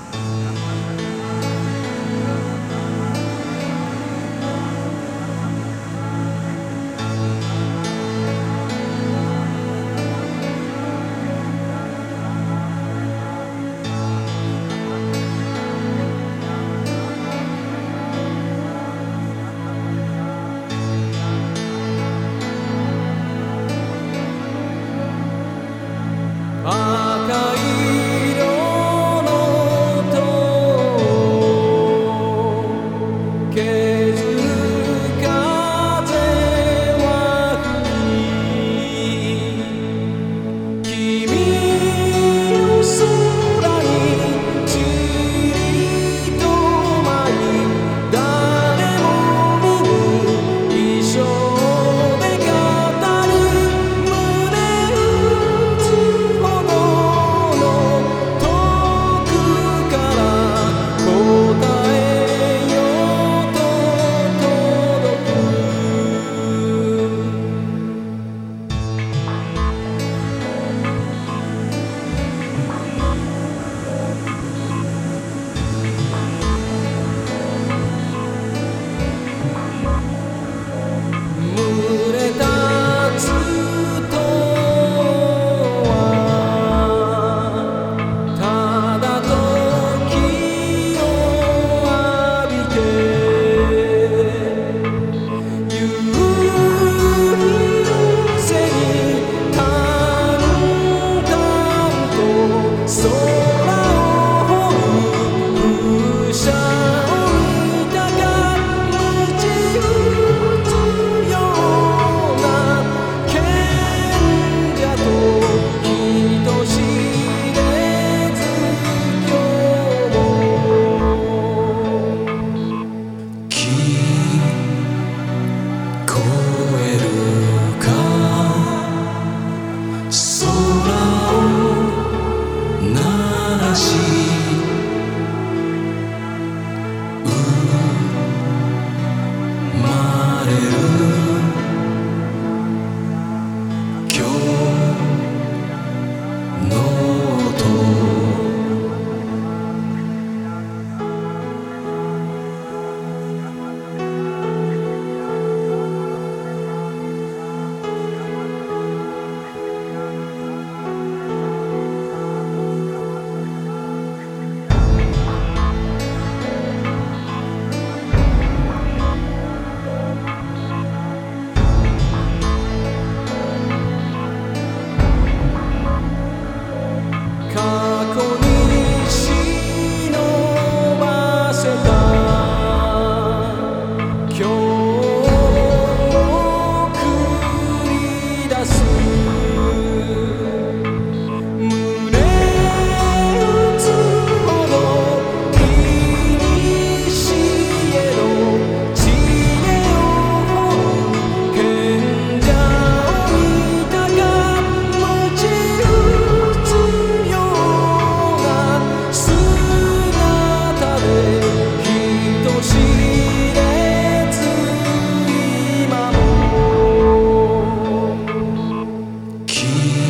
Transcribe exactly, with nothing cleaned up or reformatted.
赤色の塔削る風は吹き君の空にちりと舞い誰も見ぬ一生で語る胸打つほどの遠くから答えようと届く群れ立つとはただ時を浴びて夕日の背に淡々と空を追う風車を見たが鞭打つような賢者と人知れず今日も聞こえるか空を鳴らし生まれる今日の音過去に忍ばせた今日を繰り出す胸打つほどいにしえの知恵を掘る賢者を見たが鞭打つような姿で人知れず今も君